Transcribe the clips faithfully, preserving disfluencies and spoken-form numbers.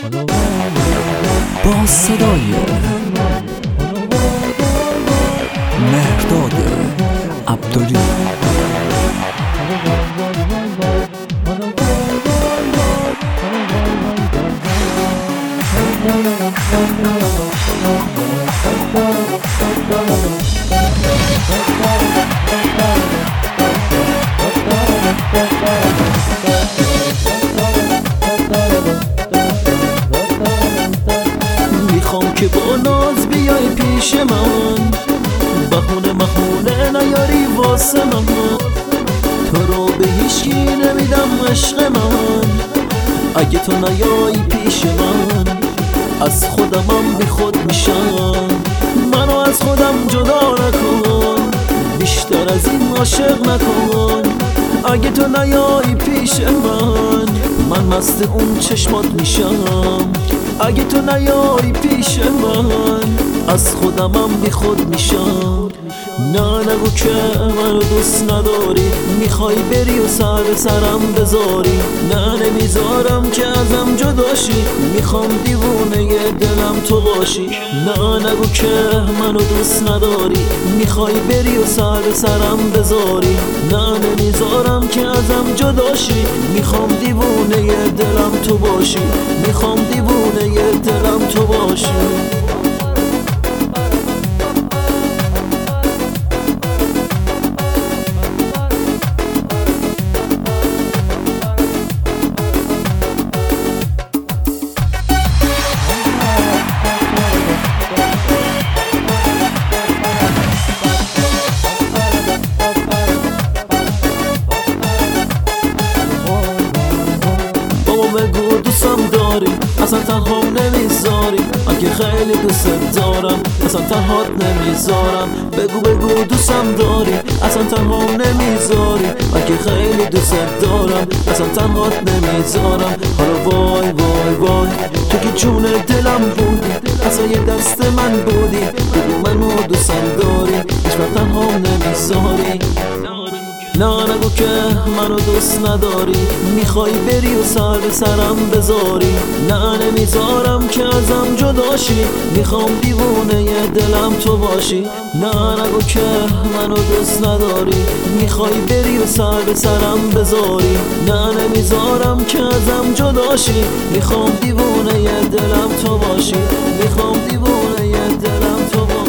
با صدای مهرداد عبدالی. میخوام که با ناز بیای پیش من، بهونه مهونه نیاری واسه من. تو رو به هیچکی نمیدم عشق من، اگه تو نیایی پیش من از خودمم بی خود میشم. منو از خودم جدا نکن، بیشتر از این عاشق نکن. اگه تو نیایی پیش من من مست اون چشمات میشم. اگه تو نیایی پیش من از خودمم بی خود میشم. نه نگو که منو دوست نداری، میخوای بری و سر به سرم بذاری. نه نمیذارم که ازم جداشی، میخوام دیوونه دلم تو باشی. نه نگو که منو دوست نداری، میخوای بری و سر به سرم بذاری. نه نمیذارم که ازم جداشی، میخوام دیوونه دلم تو باشی. میخوام دیوونه دلم تو باشی. بگو دوستم داری، اصلا تنها نمیذاری. اگه خیلی دوست دارم اصلا تنهات نمیذارم. بگو بگو دوستم داری، اصلا تنها نمیذاری. اگه خیلی دوست دارم اصلا تنهات نمیذارم. حالا وای وای وای تو که جون دلم بودی، اصلا یه دست من بودی. بگو منو دوستم داری، هیچ وقت تنها نمیذاری. نه نگو که منو دوست نداری، میخوای بری و سر به سرم بذاری. نه نمیذارم که ازم جداشی، میخوام دیوونه دلم تو باشی. نه نگو که منو دوست نداری، میخوای بری و سر به سرم بذاری. نه نمیذارم که ازم جداشی، میخوام دیوونه دلم تو باشی. میخوام دیوونه دلم تو باشی.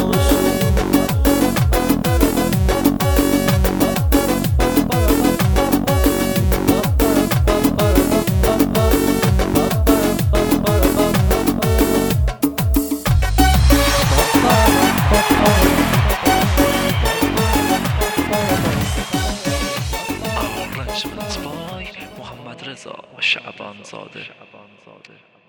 Arrangement by محمد رضا و شعبان زاده.